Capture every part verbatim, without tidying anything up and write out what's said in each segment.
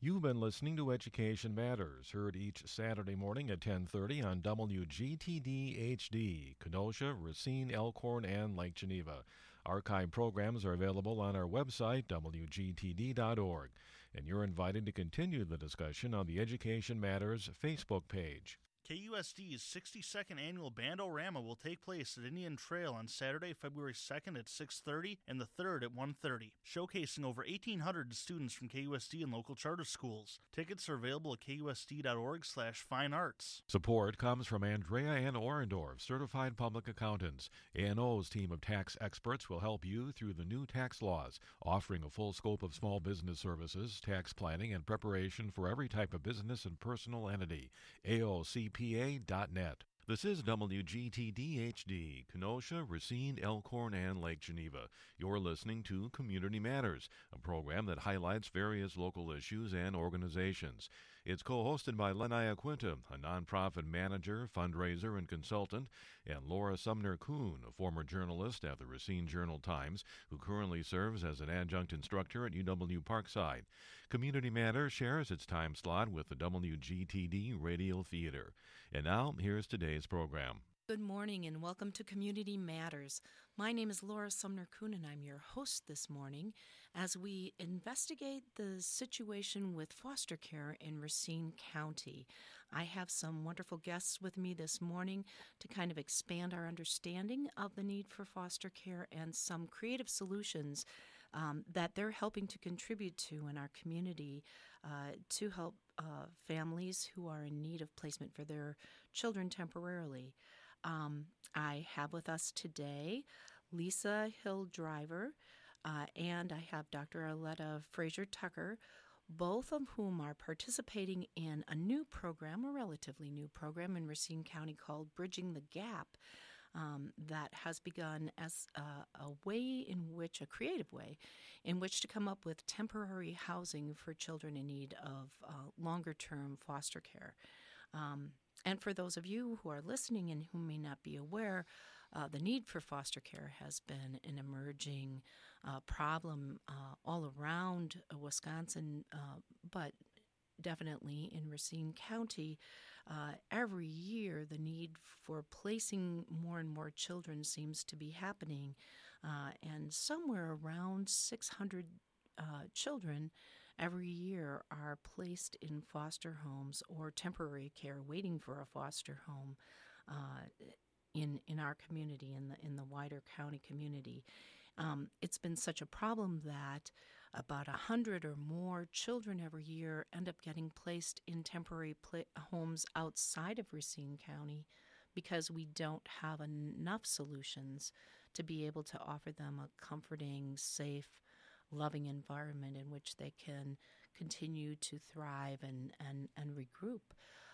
You've been listening to Education Matters, heard each Saturday morning at ten thirty on W G T D H D, Kenosha, Racine, Elkhorn, and Lake Geneva. Archive programs are available on our website, W G T D dot org, and you're invited to continue the discussion on the Education Matters Facebook page. K U S D's sixty-second annual Bandorama will take place at Indian Trail on Saturday, February second at six thirty and the third at one thirty, showcasing over eighteen hundred students from K U S D and local charter schools. Tickets are available at K U S D dot org slash fine arts. Support comes from Andrea and Orendorf, certified public accountants. A and O's team of tax experts will help you through the new tax laws, offering a full scope of small business services, tax planning, and preparation for every type of business and personal entity. A O C P A dot net. This is W G T D H D, Kenosha, Racine, Elkhorn, and Lake Geneva. You're listening to Community Matters, a program that highlights various local issues and organizations. It's co-hosted by Lenaya Quinta, a nonprofit manager, fundraiser, and consultant, and Laura Sumner-Kuhn, a former journalist at the Racine Journal-Times, who currently serves as an adjunct instructor at U W Parkside. Community Matters shares its time slot with the W G T D Radio Theater. And now, here's today's program. Good morning and welcome to Community Matters. My name is Laura Sumner-Kuhn and I'm your host this morning as we investigate the situation with foster care in Racine County. I have some wonderful guests with me this morning to kind of expand our understanding of the need for foster care and some creative solutions um, that they're helping to contribute to in our community uh, to help uh, families who are in need of placement for their children temporarily. Um, I have with us today Lisa Hill Driver, uh, and I have Doctor Aletta Fraser Tucker, both of whom are participating in a new program, a relatively new program in Racine County called Bridging the Gap, um, that has begun as a, a way in which, a creative way, in which to come up with temporary housing for children in need of uh, longer-term foster care. Um, And for those of you who are listening and who may not be aware, uh, the need for foster care has been an emerging uh, problem uh, all around uh, Wisconsin, uh, but definitely in Racine County. Uh, every year, the need for placing more and more children seems to be happening, uh, and somewhere around six hundred Uh, children every year are placed in foster homes or temporary care waiting for a foster home uh, in in our community, in the in the wider county community. Um, it's been such a problem that about one hundred or more children every year end up getting placed in temporary pla- homes outside of Racine County because we don't have enough solutions to be able to offer them a comforting, safe, loving environment in which they can continue to thrive and, and, and regroup,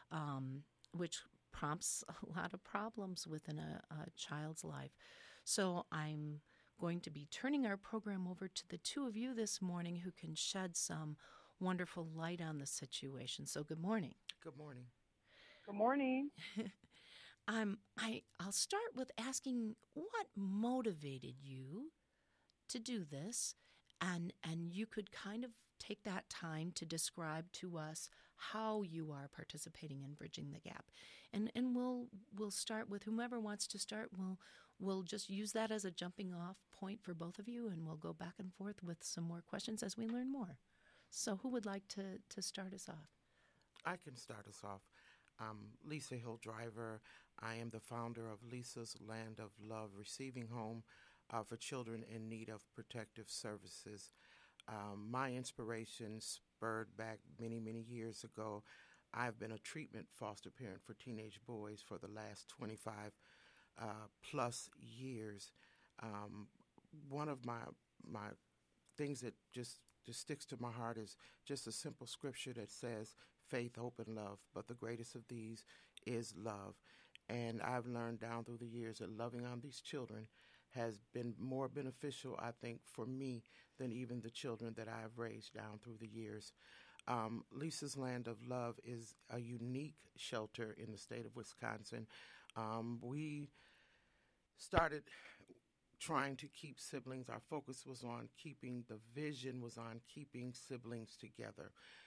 um, which prompts a lot of problems within a, a child's life. So I'm going to be turning our program over to the two of you this morning who can shed some wonderful light on the situation. So good morning. Good morning. Good morning. um, I, I'll start with asking what motivated you to do this. And and you could kind of take that time to describe to us how you are participating in Bridging the Gap. And and we'll we'll start with whomever wants to start. We'll we'll just use that as a jumping off point for both of you, and we'll go back and forth with some more questions as we learn more. So who would like to, to start us off? I can start us off. I'm Lisa Hill Driver. I am the founder of Lisa's Land of Love Receiving Home Uh, for children in need of protective services. Um, my inspiration spurred back many, many years ago. I've been a treatment foster parent for teenage boys for the last twenty-five uh, plus years. Um, one of my my things that just, just sticks to my heart is just a simple scripture that says, faith, hope, and love, but the greatest of these is love. And I've learned down through the years that loving on these children has been more beneficial, I think, for me than even the children that I've raised down through the years. Um, Lisa's Land of Love is a unique shelter in the state of Wisconsin. Um, we started trying to keep siblings. Our focus was on keeping, the vision was on keeping siblings together,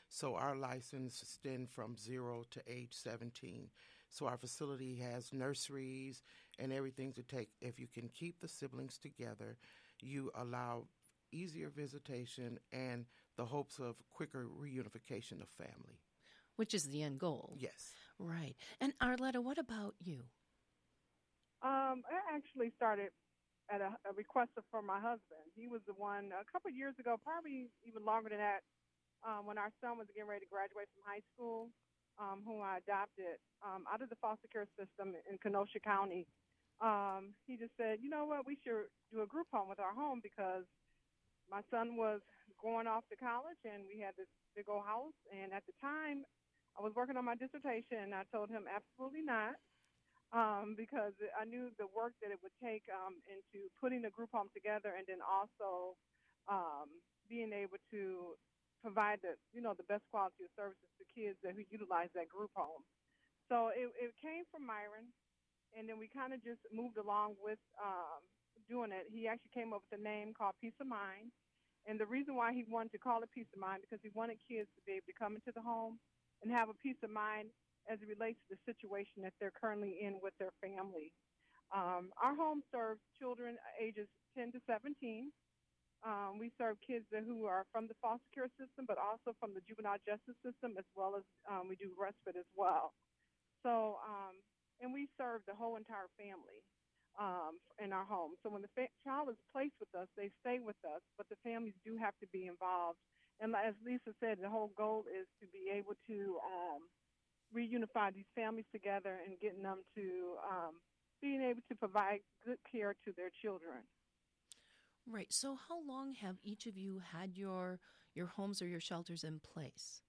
So our license extends from zero to age seventeen. So our facility has nurseries and everything to take. If you can keep the siblings together, you allow easier visitation and the hopes of quicker reunification of family. Which is the end goal. Yes. Right. And Arletta, what about you? Um, I actually started at a, a request from my husband. He was the one a couple of years ago, probably even longer than that, um, when our son was getting ready to graduate from high school, um, whom I adopted um, out of the foster care system in Kenosha County. Um, he just said, you know what, we should do a group home with our home because my son was going off to college and we had this big old house. And at the time, I was working on my dissertation and I told him absolutely not. Um, because I knew the work that it would take um, into putting a group home together, and then also um, being able to provide the you know the best quality of services to kids that who utilize that group home. So it, it came from Myron, and then we kind of just moved along with um, doing it. He actually came up with a name called Peace of Mind, and the reason why he wanted to call it Peace of Mind because he wanted kids to be able to come into the home and have a peace of mind as it relates to the situation that they're currently in with their family. Um, our home serves children ages ten to seventeen. Um, we serve kids that, who are from the foster care system, but also from the juvenile justice system, as well as um, we do respite as well. So, um, and we serve the whole entire family um, in our home. So when the fa- child is placed with us, they stay with us, but the families do have to be involved. And as Lisa said, the whole goal is to be able to um, reunify these families together and getting them to um, being able to provide good care to their children. Right. So how long have each of you had your your homes or your shelters in place?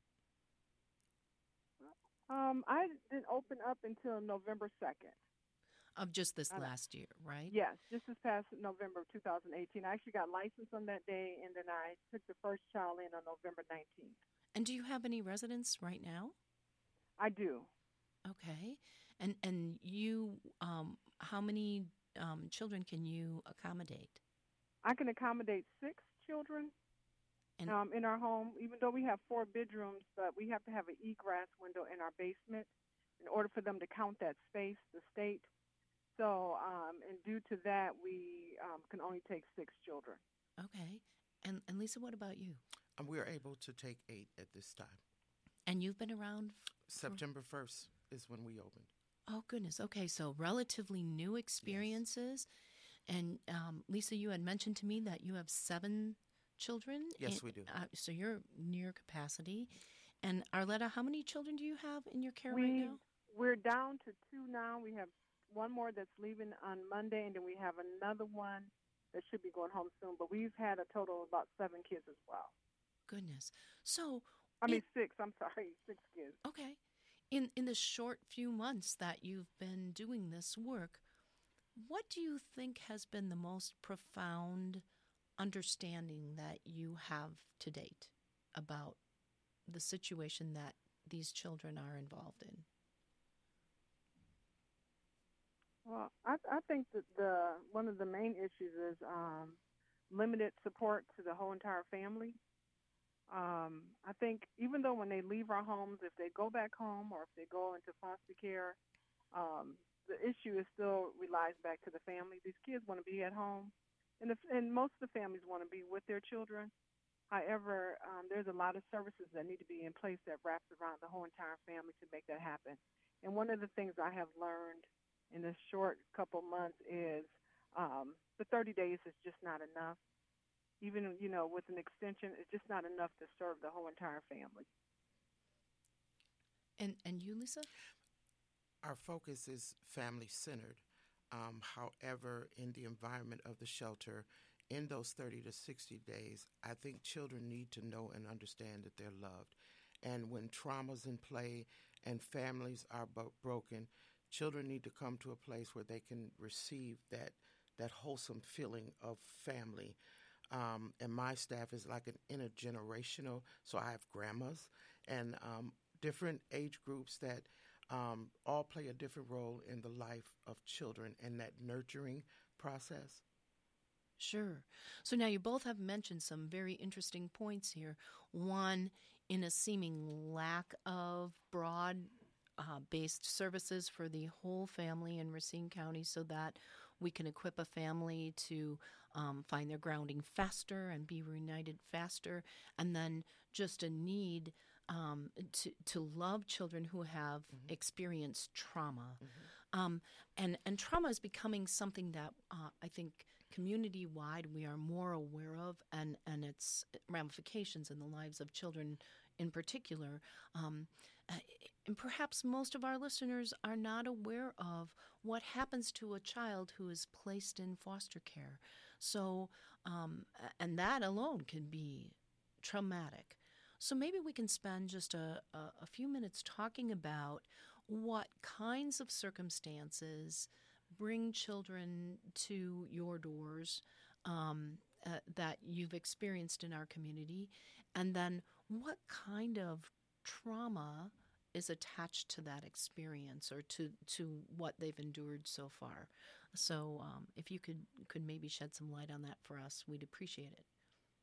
Um, I didn't open up until November second. Of just this I, last year, right? Yes, just this past November of two thousand eighteen. I actually got licensed on that day, and then I took the first child in on November nineteenth. And do you have any residents right now? I do. Okay. And and you, um, how many um, children can you accommodate? I can accommodate six children and, um, in our home, even though we have four bedrooms, but we have to have an egress window in our basement in order for them to count that space, the state. So, um, and due to that, we um, can only take six children. Okay. And, and Lisa, what about you? And we're able to take eight at this time. And you've been around? For... September first is when we opened. Oh, goodness. Okay, so relatively new experiences. Yes. And um, Lisa, you had mentioned to me that you have seven children. Yes, and, we do. Uh, so you're near capacity. And Arletta, how many children do you have in your care we, right now? We're down to two now. We have one more that's leaving on Monday, and then we have another one that should be going home soon. But we've had a total of about seven kids as well. Goodness. So... I mean, it, six. I'm sorry, six kids. Okay. In in the short few months that you've been doing this work, what do you think has been the most profound understanding that you have to date about the situation that these children are involved in? Well, I, I think that the one of the main issues is um, limited support to the whole entire family. Um, I think even though when they leave our homes, if they go back home or if they go into foster care, um, the issue is still relies back to the family. These kids want to be at home, and, the, and most of the families want to be with their children. However, um, there's a lot of services that need to be in place that wraps around the whole entire family to make that happen. And one of the things I have learned in this short couple months is um, the thirty days is just not enough. Even, you know, with an extension, it's just not enough to serve the whole entire family. And and you, Lisa? Our focus is family-centered. Um, however, in the environment of the shelter, in those thirty to sixty days, I think children need to know and understand that they're loved. And when trauma's in play and families are bo- broken, children need to come to a place where they can receive that that wholesome feeling of family. Um, and my staff is like an intergenerational, so I have grandmas and um, different age groups that um, all play a different role in the life of children and that nurturing process. Sure. So now you both have mentioned some very interesting points here. One in a seeming lack of broad uh, based services for the whole family in Racine County so that we can equip a family to um, find their grounding faster and be reunited faster, and then just a need um, to, to love children who have mm-hmm. experienced trauma. Mm-hmm. Um, and, and trauma is becoming something that uh, I think community-wide we are more aware of, and, and its ramifications in the lives of children in particular. Um, and perhaps most of our listeners are not aware of what happens to a child who is placed in foster care. So, um, and that alone can be traumatic. So maybe we can spend just a, a, a few minutes talking about what kinds of circumstances bring children to your doors um, uh, that you've experienced in our community, and then what kind of trauma is attached to that experience or to, to what they've endured so far. So um, if you could, could maybe shed some light on that for us, we'd appreciate it.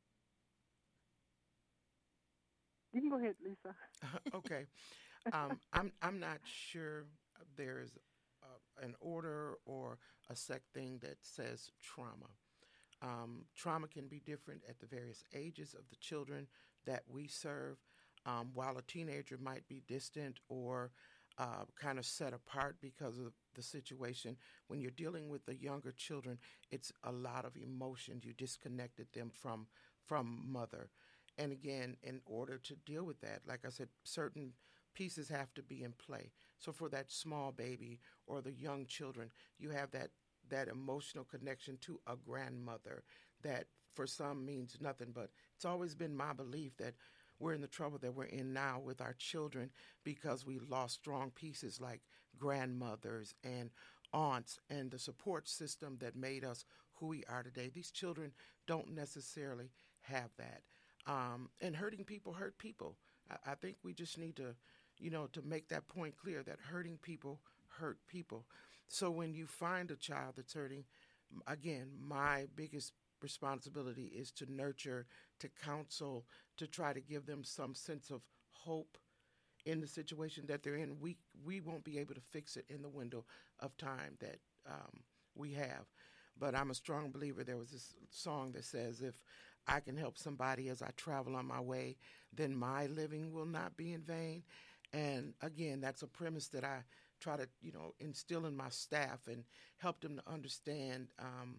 You can go ahead, Lisa. Okay. Um, I'm I'm not sure there's uh, an order or a set thing that says trauma. Um, trauma can be different at the various ages of the children that we serve. Um, while a teenager might be distant or uh, kind of set apart because of the situation, when you're dealing with the younger children, it's a lot of emotion. You disconnected them from from mother. And again, in order to deal with that, like I said, certain pieces have to be in play. So for that small baby or the young children, you have that, that emotional connection to a grandmother that for some means nothing. But it's always been my belief that we're in the trouble that we're in now with our children because we lost strong pieces like grandmothers and aunts and the support system that made us who we are today. These children don't necessarily have that. Um, and hurting people hurt people. I, I think we just need to, you know, to make that point clear that hurting people hurt people. So when you find a child that's hurting, again, my biggest responsibility is to nurture, to counsel, to try to give them some sense of hope in the situation that they're in. We we won't be able to fix it in the window of time that um, we have. But I'm a strong believer. There was this song that says, if I can help somebody as I travel on my way, then my living will not be in vain. And again, that's a premise that I try to, you know, instill in my staff and help them to understand um,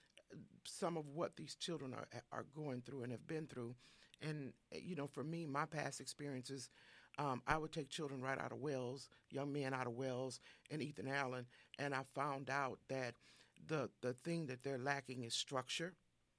some of what these children are are going through and have been through. And, you know, for me, my past experiences, um, I would take children right out of Wells, young men out of Wells and Ethan Allen, and I found out that the the thing that they're lacking is structure,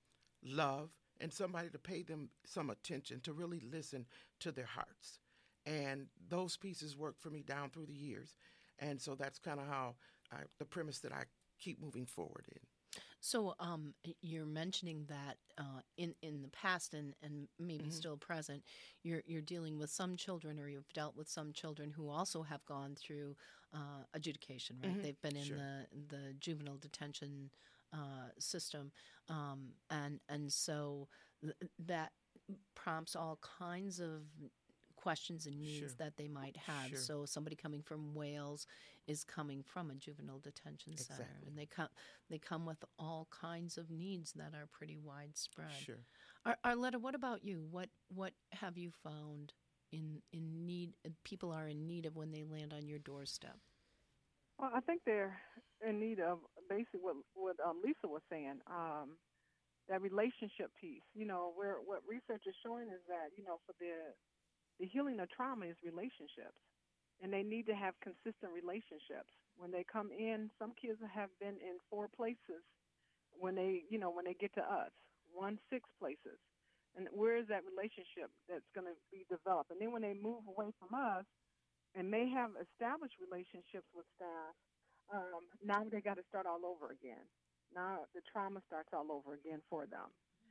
love, and somebody to pay them some attention, to really listen to their hearts. And those pieces work for me down through the years. And so that's kind of how I, the premise that I keep moving forward in. So um, you're mentioning that uh, in in the past and, and maybe Mm-hmm. still present, you're you're dealing with some children, or you've dealt with some children who also have gone through uh, adjudication, right? Mm-hmm. They've been in Sure. the the juvenile detention uh, system, um, and and so th- that prompts all kinds of questions and needs Sure. that they might have. Sure. So somebody coming from Wales is coming from a juvenile detention center, Exactly. and they come they come with all kinds of needs that are pretty widespread. Sure. Ar- Arletta, what about you? What what have you found in in need people are in need of when they land on your doorstep? Well, I think they're in need of basically what what um, Lisa was saying, um, that relationship piece. You know, where what research is showing is that, you know, for the the healing of trauma is relationships, and they need to have consistent relationships. When they come in, some kids have been in four places when they, you know, when they get to us, one, six places. And where is that relationship that's going to be developed? And then when they move away from us and may have established relationships with staff, um, now they got to start all over again. Now the trauma starts all over again for them.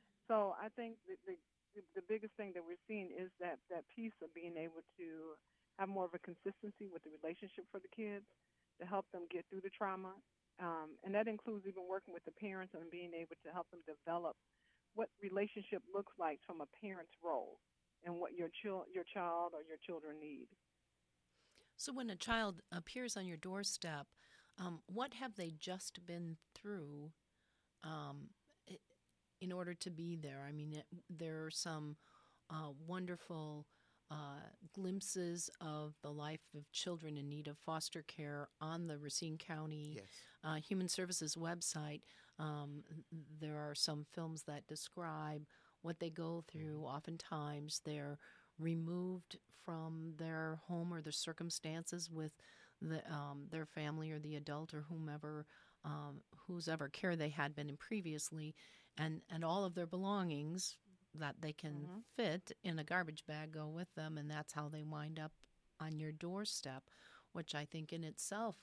So I think that the the biggest thing that we're seeing is that, that piece of being able to have more of a consistency with the relationship for the kids to help them get through the trauma. Um, and that includes even working with the parents and being able to help them develop what relationship looks like from a parent's role and what your chil- your child or your children need. So when a child appears on your doorstep, um, what have they just been through um, i- in order to be there? I mean, it, there are some uh, wonderful uh, glimpses of the life of children in need of foster care on the Racine County Yes. uh, Human Services website. Um, there are some films that describe what they go through. Mm-hmm. Oftentimes, They're removed from their home or the circumstances with the um, their family or the adult or whomever, um, whose ever care they had been in previously, and, and all of their belongings that they can Mm-hmm. fit in a garbage bag go with them, and that's how they wind up on your doorstep, which I think in itself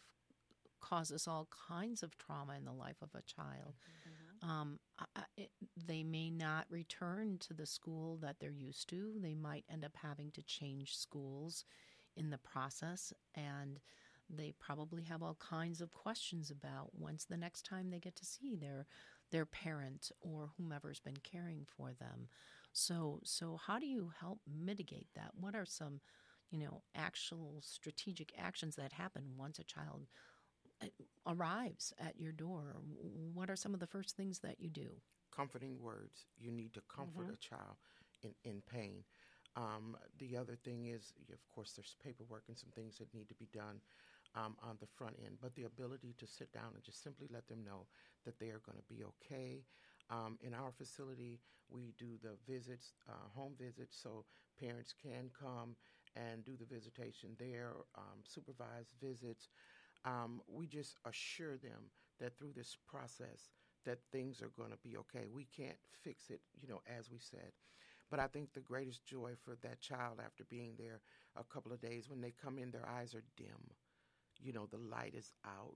causes all kinds of trauma in the life of a child. Mm-hmm. Um, I, I- it, they may not return to the school that they're used to. They might end up having to change schools in the process, and they probably have all kinds of questions about when's the next time they get to see their their parent or whomever's been caring for them. So, so how do you help mitigate that? What are some, you know, actual strategic actions that happen once a child uh, arrives at your door? What are some of the first things that you do? Comforting words. You need to comfort Mm-hmm. a child in, in pain. Um, the other thing is, of course, there's paperwork and some things that need to be done um, on the front end, but the ability to sit down and just simply let them know that they are going to be okay. Um, in our facility, we do the visits, uh, home visits, so parents can come and do the visitation there, um, supervised visits. Um, we just assure them that through this process that things are going to be okay. We can't fix it, you know, as we said. But I think the greatest joy for that child after being there a couple of days, when they come in, their eyes are dim. You know, the light is out.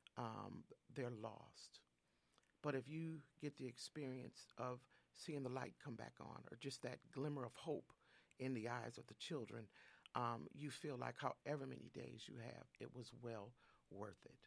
Um, they're lost. But if you get the experience of seeing the light come back on, or just that glimmer of hope in the eyes of the children, um, you feel like however many days you have, it was well worth it.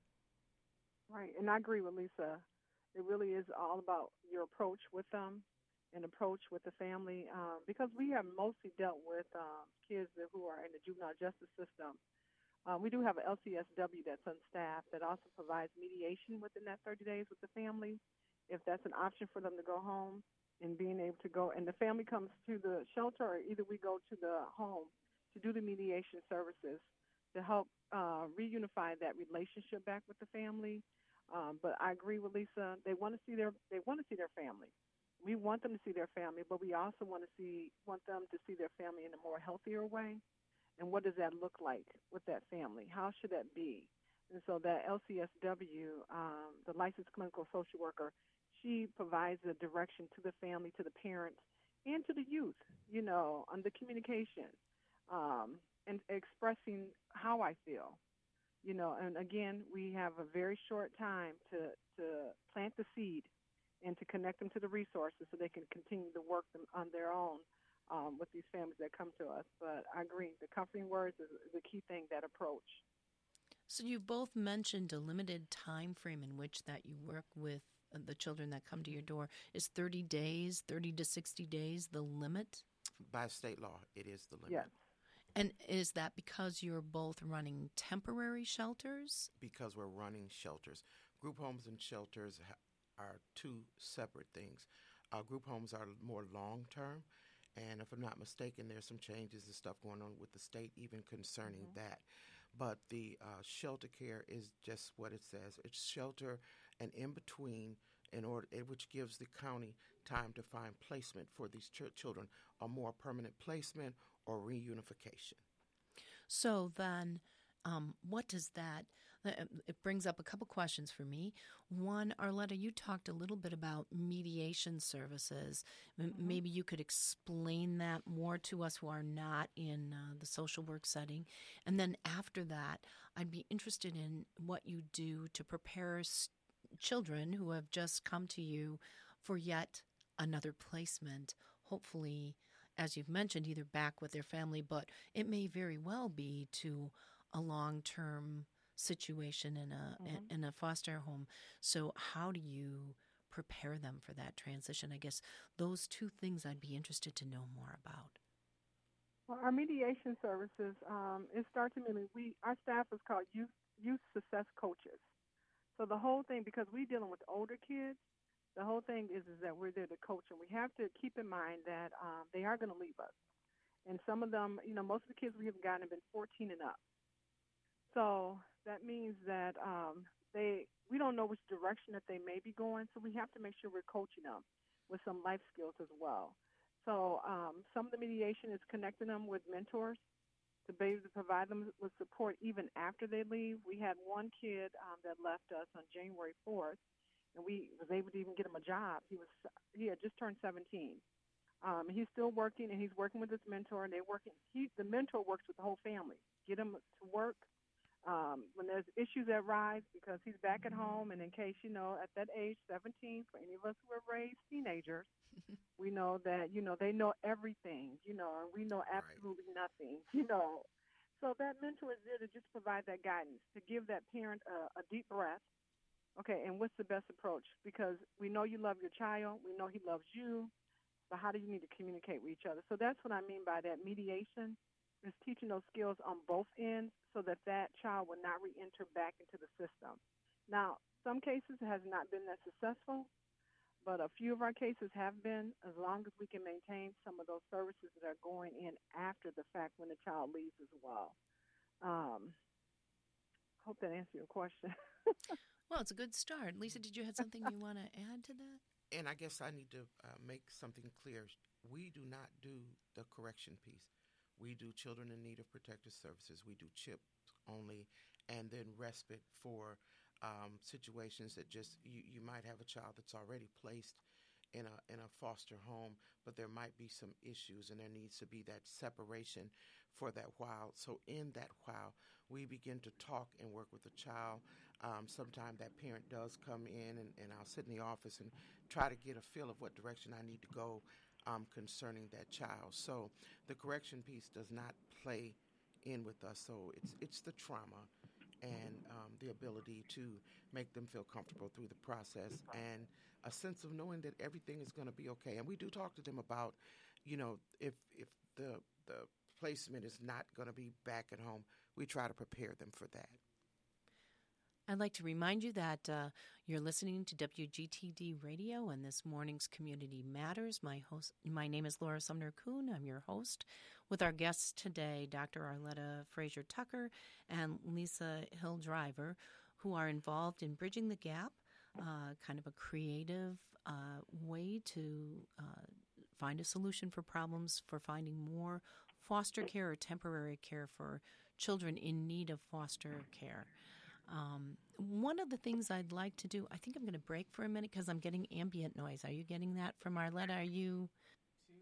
Right, and I agree with Lisa. It really is all about your approach with them and approach with the family, um, because we have mostly dealt with um, kids that, who are in the juvenile justice system. Um, we do have an L C S W that's on staff that also provides mediation within that thirty days with the family, if that's an option for them to go home and being able to go. And the family comes to the shelter, or either we go to the home to do the mediation services to help uh, reunify that relationship back with the family. Um, but I agree with Lisa. They want to see their they want to see their family. We want them to see their family, but we also want to see want them to see their family in a more healthier way. And what does that look like with that family? How should that be? And so that L C S W, um, the licensed clinical social worker, she provides the direction to the family, to the parents, and to the youth, you know, on the communication um, and expressing how I feel. You know, and again, we have a very short time to, to plant the seed and to connect them to the resources so they can continue to work them on their own um, with these families that come to us. But I agree, the comforting words is, is a key thing, that approach. So you've both mentioned a limited time frame in which that you work with uh, the children that come to your door. Is thirty days, thirty to sixty days the limit? By state law, it is the limit. Yes. And is that because you're both running temporary shelters? Because we're running shelters. Group homes and shelters ha- are two separate things. Uh, group homes are more long-term, and if I'm not mistaken, there's some changes and stuff going on with the state even concerning Mm-hmm. that. But the uh, shelter care is just what it says. It's shelter and in between, in order, it, which gives the county time to find placement for these ch- children, a more permanent placement or reunification. So then, um, what does that, uh, it brings up a couple questions for me. One, Arletta, you talked a little bit about mediation services. M- Mm-hmm. Maybe you could explain that more to us who are not in uh, the social work setting. And then after that, I'd be interested in what you do to prepare s- children who have just come to you for yet another placement, hopefully, as you've mentioned, either back with their family, but it may very well be to a long-term situation in a Mm-hmm. in a foster home. So how do you prepare them for that transition? I guess those two things I'd be interested to know more about. Well, our mediation services, um, it starts immediately. We our staff is called youth youth success coaches. So the whole thing, because we're dealing with older kids, the whole thing is is that we're there to coach them. We have to keep in mind that um, they are going to leave us, and some of them, you know, most of the kids we have gotten have been fourteen and up. So that means that um, they we don't know which direction that they may be going. So we have to make sure we're coaching them with some life skills as well. So um, some of the mediation is connecting them with mentors to be able to provide them with support even after they leave. We had one kid um, that left us on January fourth, and we was able to even get him a job. He was he had just turned seventeen. Um, he's still working, and he's working with his mentor, and they working. He the mentor works with the whole family, get him to work. Um, when there's issues that rise, because he's back at home, and in case you know, at that age, seventeen, for any of us who have raised teenagers, we know that, you know, they know everything, you know, and we know absolutely right. nothing, you know. So that mentor is there to just provide that guidance, to give that parent a, a deep breath. Okay, and what's the best approach? Because we know you love your child. We know he loves you. But how do you need to communicate with each other? So that's what I mean by that mediation, is teaching those skills on both ends so that that child will not re-enter back into the system. Now, some cases it has not been that successful, but a few of our cases have been, as long as we can maintain some of those services that are going in after the fact when the child leaves as well. Um, hope that answered your question. Well, it's a good start. Lisa, did you have something you want to add to that? And I guess I need to uh, make something clear. We do not do the correction piece. We do children in need of protective services. We do CHIP only, and then respite for um, situations that just you, you might have a child that's already placed in a in a foster home, but there might be some issues, and there needs to be that separation for that while. So in that while, we begin to talk and work with the child. Um, Sometimes that parent does come in, and, and I'll sit in the office and try to get a feel of what direction I need to go um, concerning that child. So the correction piece does not play in with us. So it's it's the trauma and um, the ability to make them feel comfortable through the process, and a sense of knowing that everything is going to be okay. And we do talk to them about, you know, if if the the placement is not going to be back at home, we try to prepare them for that. I'd like to remind you that uh, you're listening to W G T D Radio and this morning's Community Matters. My host, my name is Laura Sumner-Kuhn. I'm your host with our guests today, Doctor Arletta Frazier-Tucker and Lisa Hill-Driver, who are involved in Bridging the Gap, uh, kind of a creative uh, way to uh, find a solution for problems for finding more foster care or temporary care for children in need of foster care. Um, one of the things I'd like to do, I think I'm going to break for a minute because I'm getting ambient noise. Are you getting that from Arletta? Are you? Two,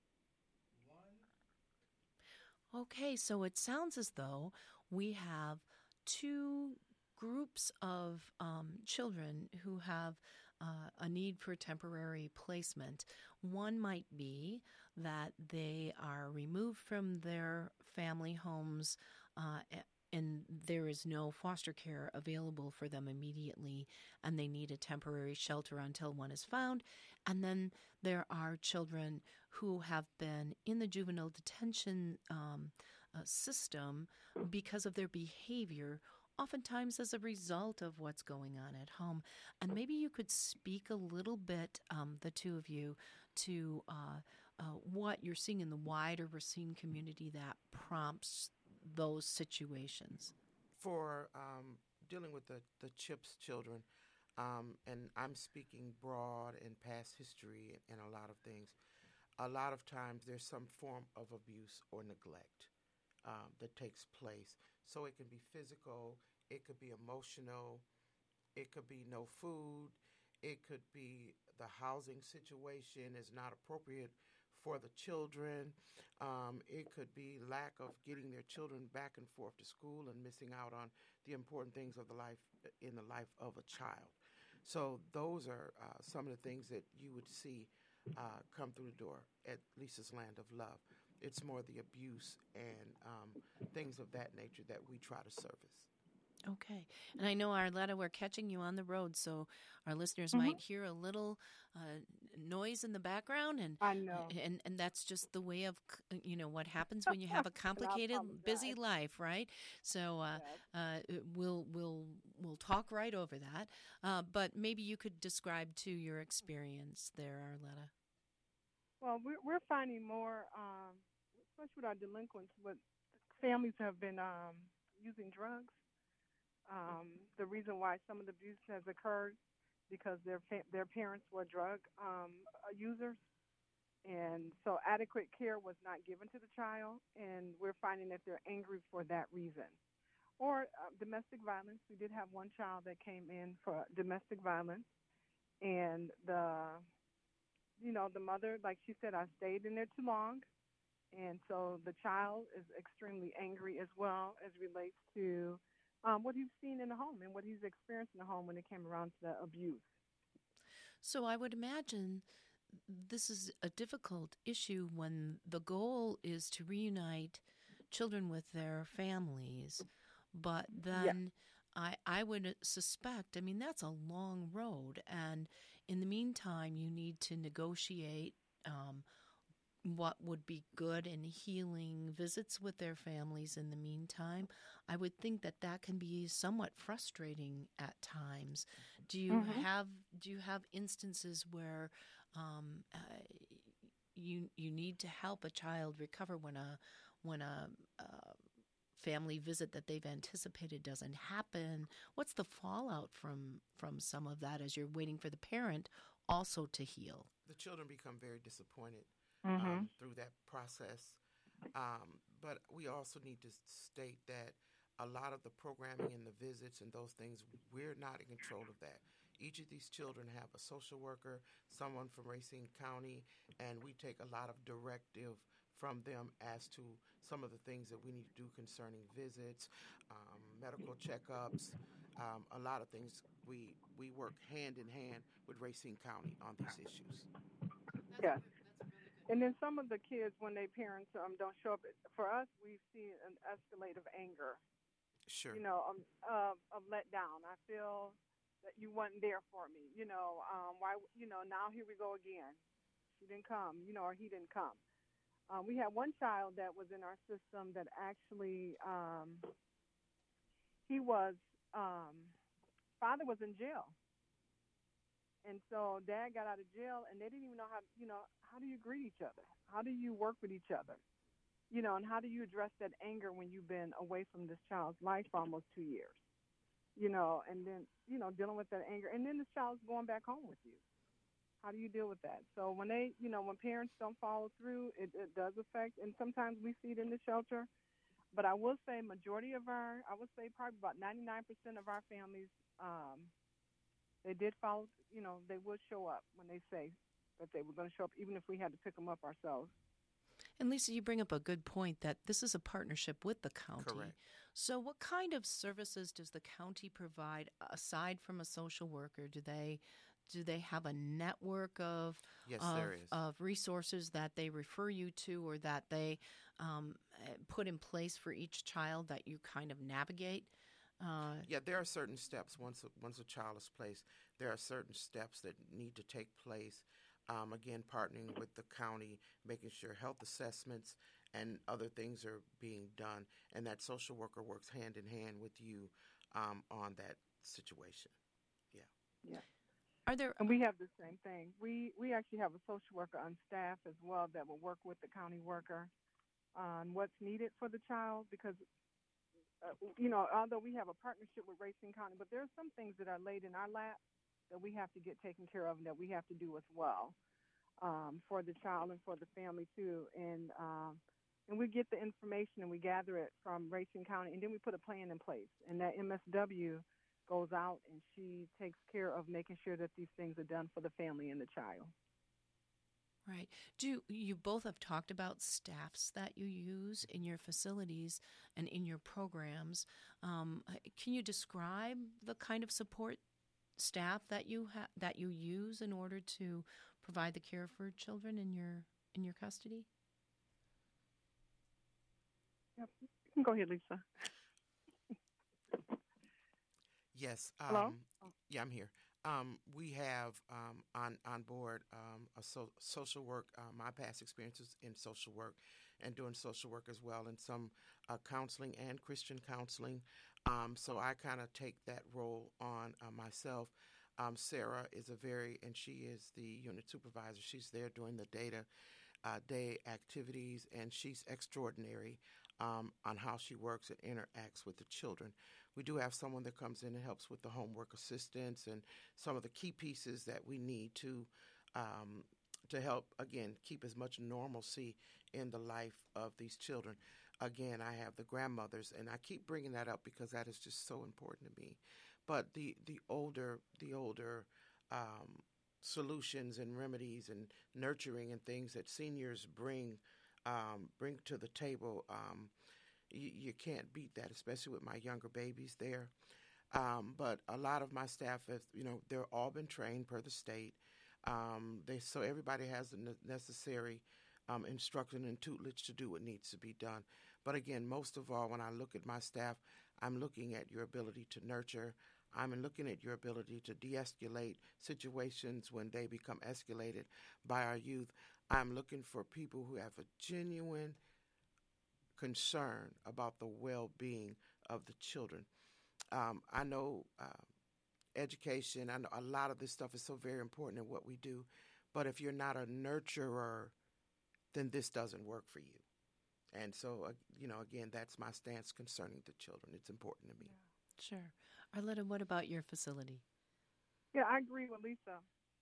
one. Okay, so it sounds as though we have two groups of um, children who have uh, a need for temporary placement. One might be that they are removed from their family homes uh, and there is no foster care available for them immediately, and they need a temporary shelter until one is found. And then there are children who have been in the juvenile detention um, uh, system because of their behavior, oftentimes as a result of what's going on at home. And maybe you could speak a little bit, um, the two of you, to uh, uh, what you're seeing in the wider Racine community that prompts those situations. For um, dealing with the, the CHIPS children, um, and I'm speaking broad and past history and, and a lot of things, a lot of times there's some form of abuse or neglect um, that takes place. So it can be physical, it could be emotional, it could be no food, it could be the housing situation is not appropriate for the children. Um, it could be lack of getting their children back and forth to school and missing out on the important things of the life in the life of a child. So those are uh, some of the things that you would see uh, come through the door at Lisa's Land of Love. It's more the abuse and um, things of that nature that we try to service. Okay. And I know, Arletta, we're catching you on the road, so our listeners Mm-hmm. might hear a little uh, noise in the background, and, I know. and and that's just the way of, c- you know, what happens when you have a And I complicated, busy apologize. life, right? So uh, Yes. uh, we'll, we'll, we'll talk right over that. Uh, but maybe you could describe, too, your experience there, Arletta. Well, we're, we're finding more, um, especially with our delinquents, but families have been um, using drugs. Um, the reason why some of the abuse has occurred because their fa- their parents were drug um, uh, users, and so adequate care was not given to the child, and we're finding that they're angry for that reason. Or uh, domestic violence. We did have one child that came in for domestic violence, and the you know the mother, like she said, I stayed in there too long, and so the child is extremely angry as well as relates to um, what he's seen in the home and what he's experienced in the home when it came around to the abuse. So I would imagine this is a difficult issue when the goal is to reunite children with their families, but Yes. then I I would suspect, I mean, that's a long road, and in the meantime, you need to negotiate um, what would be good and healing visits with their families in the meantime. I would think that that can be somewhat frustrating at times. Do you Mm-hmm. have do you have instances where um, uh, you you need to help a child recover when a when a, uh family visit that they've anticipated doesn't happen? What's the fallout from from some of that as you're waiting for the parent also to heal? The children become very disappointed Mm-hmm. um, through that process. Um, but we also need to state that a lot of the programming and the visits and those things, we're not in control of that. Each of these children have a social worker, someone from Racine County, and we take a lot of directive from them as to some of the things that we need to do concerning visits, um, medical checkups, um, a lot of things. We, we work hand in hand with Racine County on these issues. Yes. And then some of the kids, when their parents um, don't show up, for us, we see an escalate of anger, Sure. you know, um, uh, of letdown. I feel that you weren't there for me, you know, um, why, you know, now here we go again. She didn't come, you know, or he didn't come. Um, we had one child that was in our system that actually, um, he was, um, father was in jail. And so dad got out of jail, and they didn't even know how, you know, how do you greet each other? How do you work with each other? You know, and how do you address that anger when you've been away from this child's life for almost two years? You know, and then, you know, dealing with that anger. And then this child's going back home with you. How do you deal with that? So when they, you know, when parents don't follow through, it, it does affect, and sometimes we see it in the shelter. But I will say majority of our, I would say probably about ninety-nine percent of our families, um, they did follow, you know, they would show up when they say that they were going to show up, even if we had to pick them up ourselves. And Lisa, you bring up a good point that this is a partnership with the county. Correct. So what kind of services does the county provide aside from a social worker? Do they do they have a network of Yes, of, there is. of resources that they refer you to, or that they um, eh, put in place for each child that you kind of navigate? Uh, Yeah, there are certain steps. Once a, once a child is placed, there are certain steps that need to take place. Um, again, partnering with the county, making sure health assessments and other things are being done, and that social worker works hand in hand with you um, on that situation. Yeah. Yeah. are there And we have the same thing. We we actually have a social worker on staff as well that will work with the county worker on what's needed for the child, because uh, you know, although we have a partnership with Racine County, but there are some things that are laid in our lap that we have to get taken care of and that we have to do as well um, for the child and for the family too. And um, and we get the information and we gather it from Racine County, and then we put a plan in place. And that M S W goes out and she takes care of making sure that these things are done for the family and the child. Right. Do you both have talked about staffs that you use in your facilities and in your programs? Um, uh, can you describe the kind of support staff that you ha- that you use in order to provide the care for children in your in your custody? Yep. You can go ahead, Lisa. Yes. Hello? Um, yeah, I'm here. Um, we have um, on on board um, a so, social work. Uh, my past experiences in social work and doing social work as well, and some uh, counseling and Christian counseling. Um, so I kind of take that role on uh, myself. Um, Sarah is a very, and she is the unit supervisor. She's there doing the data uh, day activities, and she's extraordinary um, on how she works and interacts with the children. We do have someone that comes in and helps with the homework assistance and some of the key pieces that we need to um, to help, again, keep as much normalcy in the life of these children. Again, I have the grandmothers, and I keep bringing that up because that is just so important to me. But the the older the older um, solutions and remedies and nurturing and things that seniors bring um, bring to the table. Um, you, you can't beat that, especially with my younger babies there. Um, but a lot of my staff, have, you know, they're all been trained per the state. Um, they so everybody has the ne- necessary um, instruction and tutelage to do what needs to be done. But again, most of all, when I look at my staff, I'm looking at your ability to nurture. I'm looking at your ability to de-escalate situations when they become escalated by our youth. I'm looking for people who have a genuine concern about the well-being of the children. Um, I know uh, education, I know a lot of this stuff is so very important in what we do, but if you're not a nurturer, then this doesn't work for you. And so, uh, you know, again, that's my stance concerning the children. It's important to me. Sure. Arletta, what about your facility Yeah, I agree with Lisa.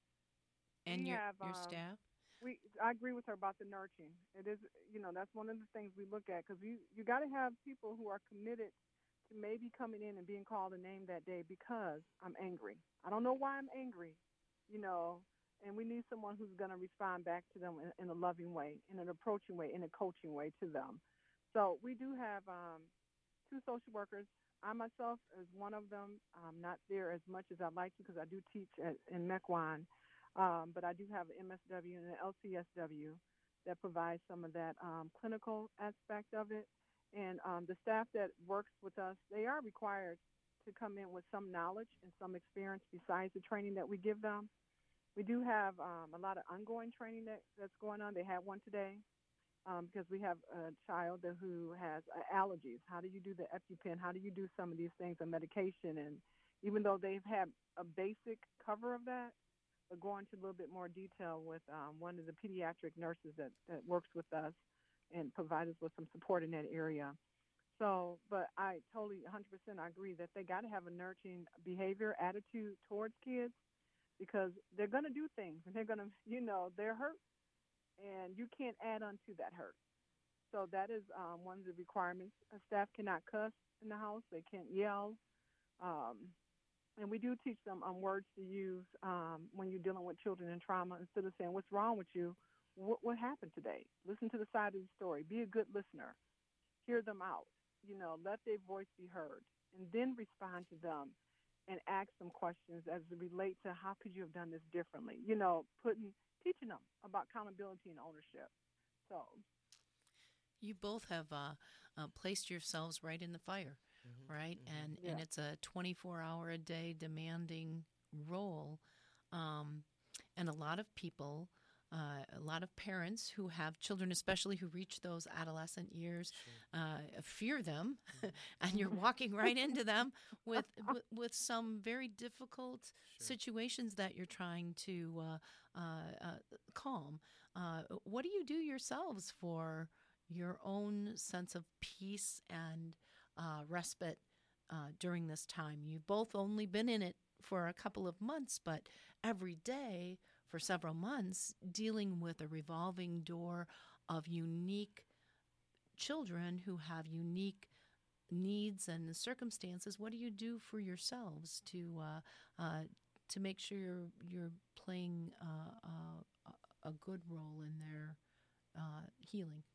and We your have your um, staff? we I agree with her about the nurturing. It is, you know, that's one of the things we look at because you you got to have people who are committed to maybe coming in and being called a name that day because I'm angry. I don't know why I'm angry, you know, and we need someone who's going to respond back to them in, in a loving way, in an approaching way, in a coaching way to them. So we do have um, two social workers. I myself is one of them. I'm not there as much as I'd like to because I do teach at, in Mequon, um, but I do have an M S W and an L C S W that provides some of that um, clinical aspect of it. And um, the staff that works with us, they are required to come in with some knowledge and some experience besides the training that we give them. We do have um, a lot of ongoing training that, that's going on. They had one today. Um, because we have a child who has uh, allergies. How do you do the EpiPen? How do you do some of these things on medication? And even though they've had a basic cover of that, but go into a little bit more detail with um, one of the pediatric nurses that, that works with us and provides us with some support in that area. So, but I totally one hundred percent agree that they got to have a nurturing behavior, attitude towards kids because they're going to do things and they're going to, you know, they're hurt. And you can't add on to that hurt. So that is um, one of the requirements. A staff cannot cuss in the house. They can't yell. Um, and we do teach them on words to use um, when you're dealing with children in trauma. Instead of saying, what's wrong with you? What, what happened today? Listen to the side of the story. Be a good listener. Hear them out. You know, let their voice be heard. And then respond to them and ask them questions as it relate to how could you have done this differently? You know, putting teaching them about accountability and ownership. So You both have uh, uh, placed yourselves right in the fire, Mm-hmm. right? Mm-hmm. And yeah. and it's a twenty-four hour a day demanding role, um, and a lot of people, uh, a lot of parents who have children, especially who reach those adolescent years, Sure. uh, fear them, and you're walking right into them with with, with some very difficult Sure. situations that you're trying to uh, uh, uh, calm. Uh, what do you do yourselves for your own sense of peace and uh, respite uh, during this time? You've both only been in it for a couple of months, but every day for several months dealing with a revolving door of unique children who have unique needs and circumstances. What do you do for yourselves to uh, uh, to make sure you're, you're playing uh, uh, a good role in their uh, healing?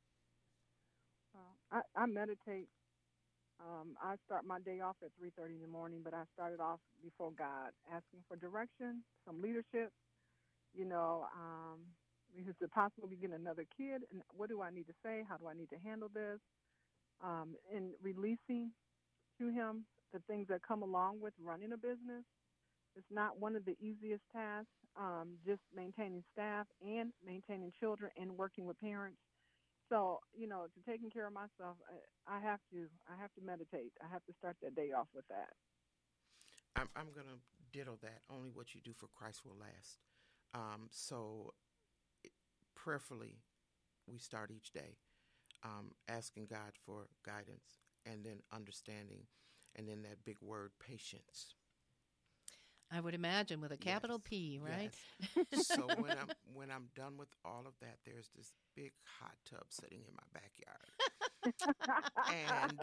uh, I, I meditate. Um, I start my day off at three thirty in the morning, but I started off before God, asking for direction, some leadership. You know, um, is it possible we get another kid? And what do I need to say? How do I need to handle this? Um, and releasing to him the things that come along with running a business. It's not one of the easiest tasks, um, just maintaining staff and maintaining children and working with parents. So, you know, to taking care of myself, I, I have to I have to meditate. I have to start that day off with that. I'm, I'm going to ditto that. Only what you do for Christ will last. Um, so prayerfully, we start each day um, asking God for guidance and then understanding, and then that big word, patience. I would imagine with a capital Yes, P, right? yes. So when I'm when I'm done with all of that, there's this big hot tub sitting in my backyard, and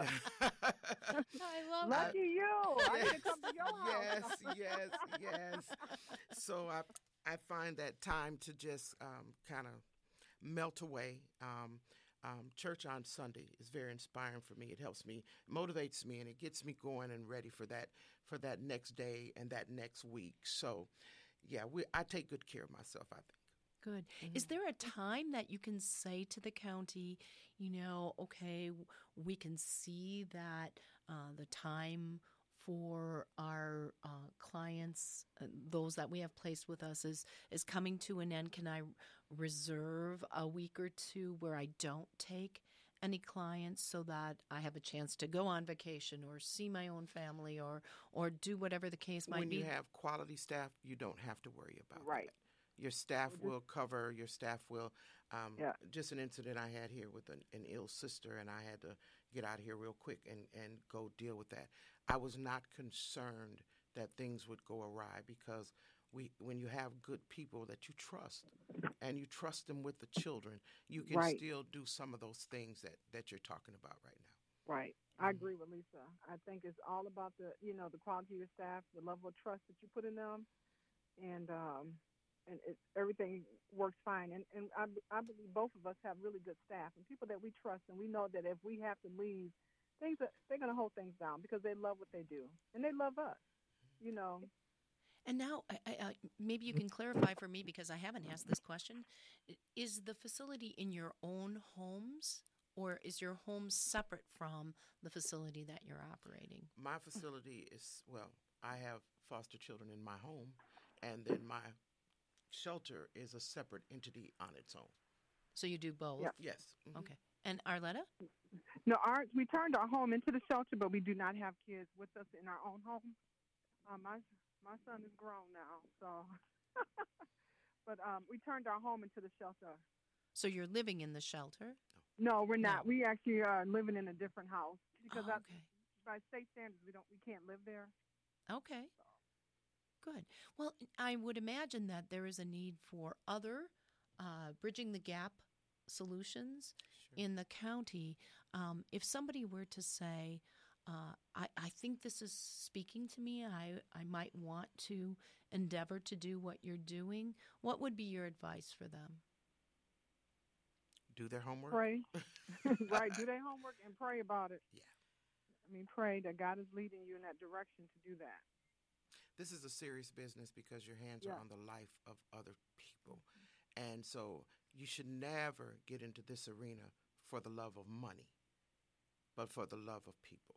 I love Lucky it. you! I need to come to your house. yes, yes, yes. So I I find that time to just um, kind of melt away. Um, um, church on Sunday is very inspiring for me. It helps me, motivates me, and it gets me going and ready for that for that next day and that next week. So, yeah, we I take good care of myself, I think. Good. Is there a time that you can say to the county, you know, okay, we can see that uh, the time for our uh, clients, uh, those that we have placed with us, is is coming to an end? Can I reserve a week or two where I don't take any clients so that I have a chance to go on vacation or see my own family or or do whatever the case might When be? you have quality staff, you don't have to worry about Right. that. Your staff will cover, your staff will, um, Yeah. just an incident I had here with an, an ill sister, and I had to get out of here real quick and, and go deal with that. I was not concerned that things would go awry because we, when you have good people that you trust and you trust them with the children, you can Right. still do some of those things that, that you're talking about right now. Right. I agree with Lisa. I think it's all about the, you know, the quality of your staff, the level of trust that you put in them, and um, and it, everything works fine. And and I, I believe both of us have really good staff and people that we trust, and we know that if we have to leave, things are, they're going to hold things down because they love what they do and they love us. You know. And now, I, I, I- maybe you can clarify for me because I haven't asked this question. I- Is the facility in your own homes, or is your home separate from the facility that you're operating? My facility is, well, I have foster children in my home, and then my shelter is a separate entity on its own. So you do both? Yeah. Yes. Mhm. Okay. And Arletta? No, our, we turned our home into the shelter, but we do not have kids with us in our own home. Um, my my son is grown now, so. But um, we turned our home into the shelter. So you're living in the shelter? No, we're not. No. We actually are living in a different house because Oh, that, okay. by state standards, we don't we can't live there. Okay. Good. Well, I would imagine that there is a need for other uh, bridging the gap solutions Sure. in the county. Um, if somebody were to say, uh, I, I think this is speaking to me, I, I might want to endeavor to do what you're doing, what would be your advice for them? Do their homework. Pray, right? Do their homework and pray about it. Yeah. I mean, pray that God is leading you in that direction to do that. This is a serious business because your hands Yeah. are on the life of other people. And so you should never get into this arena for the love of money, but for the love of people.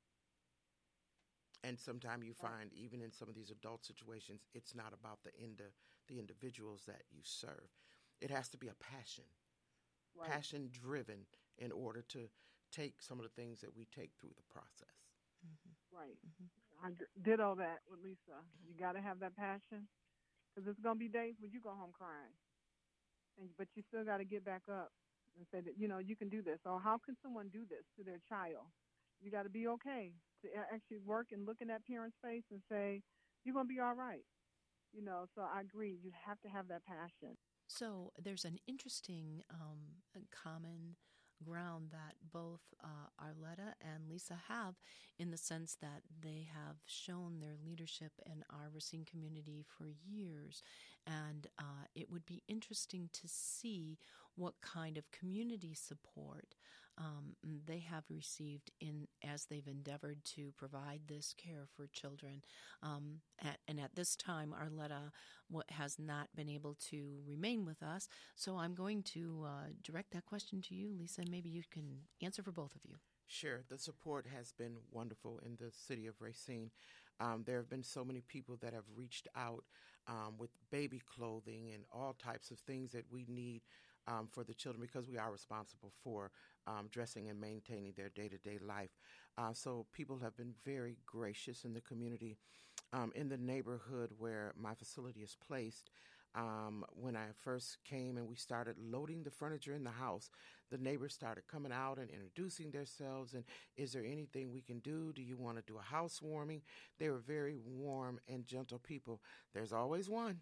And sometimes you find, even in some of these adult situations, it's not about the ind- the individuals that you serve. It has to be a passion, Right. passion driven in order to take some of the things that we take through the process. Right. I gr- ditto that with Lisa. You got to have that passion because there's going to be days when you go home crying, and but you still got to get back up and say that, you know, you can do this. Or how can someone do this to their child? You got to be okay to a- actually work and look in that parent's face and say, you're going to be all right. You know, so I agree. You have to have that passion. So there's an interesting um, common ground that both uh, Arletta and Lisa have in the sense that they have shown their leadership in our Racine community for years. And uh, it would be interesting to see what kind of community support um, they have received in as they've endeavored to provide this care for children. Um, at, and at this time, Arletta what has not been able to remain with us. So I'm going to uh, direct that question to you, Lisa, and maybe you can answer for both of you. Sure. The support has been wonderful in the city of Racine. Um, there have been so many people that have reached out um, with baby clothing and all types of things that we need um, for the children, because we are responsible for um, dressing and maintaining their day-to-day life. Uh, so people have been very gracious in the community. Um, in the neighborhood where my facility is placed, Um, when I first came and we started loading the furniture in the house, the neighbors started coming out and introducing themselves. And is there anything we can do? Do you want to do a housewarming? They were very warm and gentle people. There's always one.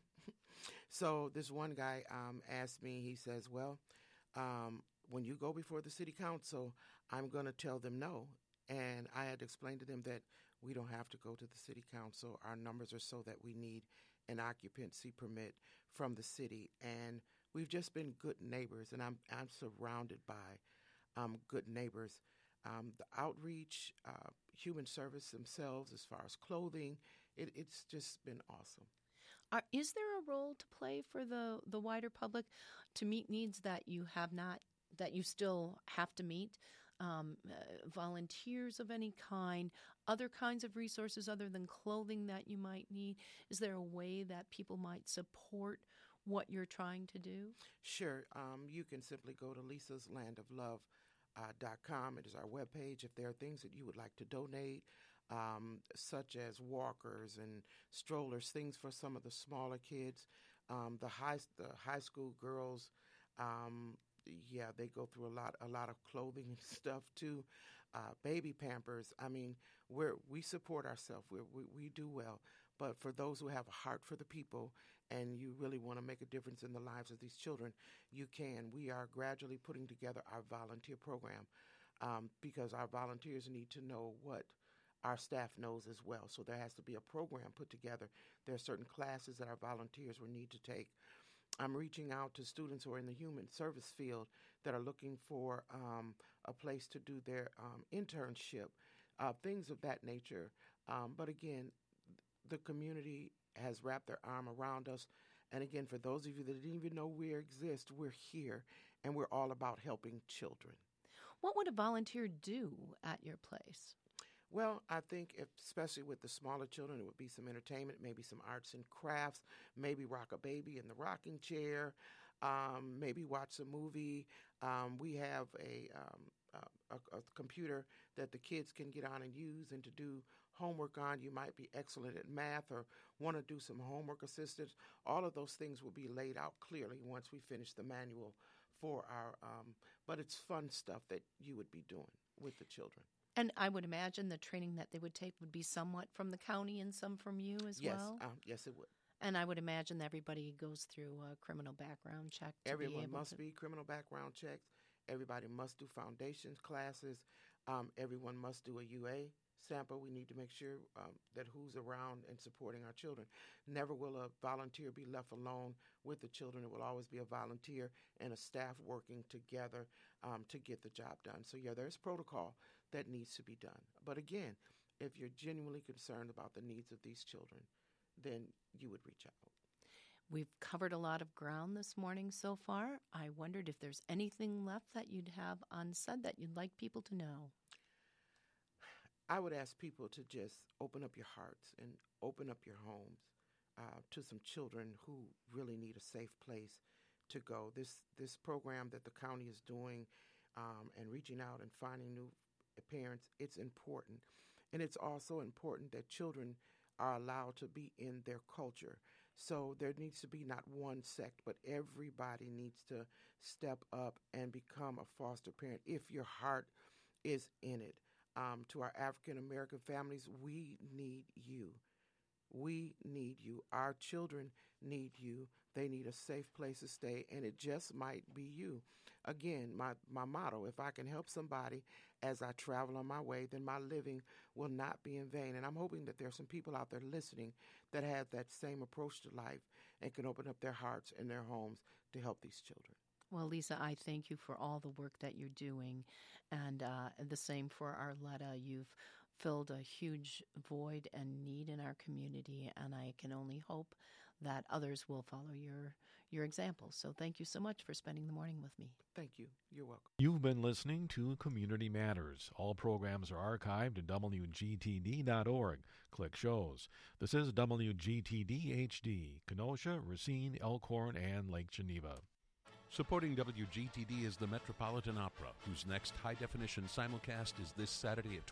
So this one guy um, asked me, he says, well, um, when you go before the city council, I'm going to tell them no. And I had to explain to them that we don't have to go to the city council. Our numbers are so that we need an occupancy permit from the city, and we've just been good neighbors, and I'm I'm surrounded by um, good neighbors. Um, the outreach, uh, human service themselves, as far as clothing, it, it's just been awesome. Are, is there a role to play for the, the wider public to meet needs that you have not, that you still have to meet? Um, uh, volunteers of any kind, other kinds of resources other than clothing that you might need? Is there a way that people might support what you're trying to do? Sure. Um, you can simply go to lisas land of love dot com. It is our webpage. If there are things that you would like to donate, um, such as walkers and strollers, things for some of the smaller kids, um, the high the high school girls, um, yeah, they go through a lot, a lot of clothing and stuff too. Uh, baby Pampers. I mean, we're, we support ourselves. We're, we we do well. But for those who have a heart for the people and you really want to make a difference in the lives of these children, you can. We are gradually putting together our volunteer program um, because our volunteers need to know what our staff knows as well. So there has to be a program put together. There are certain classes that our volunteers will need to take. I'm reaching out to students who are in the human service field that are looking for um, a place to do their um, internship, uh, things of that nature. Um, but again, the community has wrapped their arm around us. And again, for those of you that didn't even know we exist, we're here, and we're all about helping children. What would a volunteer do at your place? Well, I think if, especially with the smaller children, it would be some entertainment, maybe some arts and crafts, maybe rock a baby in the rocking chair, um, maybe watch a movie. Um, we have a, um, a, a, a computer that the kids can get on and use and to do homework on. You might be excellent at math or want to do some homework assistance. All of those things will be laid out clearly once we finish the manual for our, um, but it's fun stuff that you would be doing with the children. And I would imagine the training that they would take would be somewhat from the county and some from you as yes, well? Um, yes, it would. And I would imagine that everybody goes through a criminal background check. To Everyone be able must to... be criminal background checks. Everybody must do foundations classes. Um, everyone must do a U A sample. We need to make sure um, that who's around and supporting our children. Never will a volunteer be left alone with the children. It will always be a volunteer and a staff working together um, to get the job done. So, yeah, there's protocol that needs to be done. But again, if you're genuinely concerned about the needs of these children, then you would reach out. We've covered a lot of ground this morning so far. I wondered if there's anything left that you'd have unsaid that you'd like people to know. I would ask people to just open up your hearts and open up your homes uh, to some children who really need a safe place to go. This this program that the county is doing um, and reaching out and finding new parents, it's important. And it's also important that children are allowed to be in their culture. So there needs to be not one sect, but everybody needs to step up and become a foster parent if your heart is in it. Um, to our African-American families, we need you. We need you. Our children need you. They need a safe place to stay, and it just might be you. Again, my, my motto, if I can help somebody as I travel on my way, then my living will not be in vain. And I'm hoping that there are some people out there listening that have that same approach to life and can open up their hearts and their homes to help these children. Well, Lisa, I thank you for all the work that you're doing, and uh, the same for Arletta. You've filled a huge void and need in our community, and I can only hope that others will follow your your example. So thank you so much for spending the morning with me. Thank you. You're welcome. You've been listening to Community Matters. All programs are archived at W G T D dot org. Click shows. This is W G T D H D, Kenosha, Racine, Elkhorn, and Lake Geneva. Supporting W G T D is the Metropolitan Opera, whose next high-definition simulcast is this Saturday at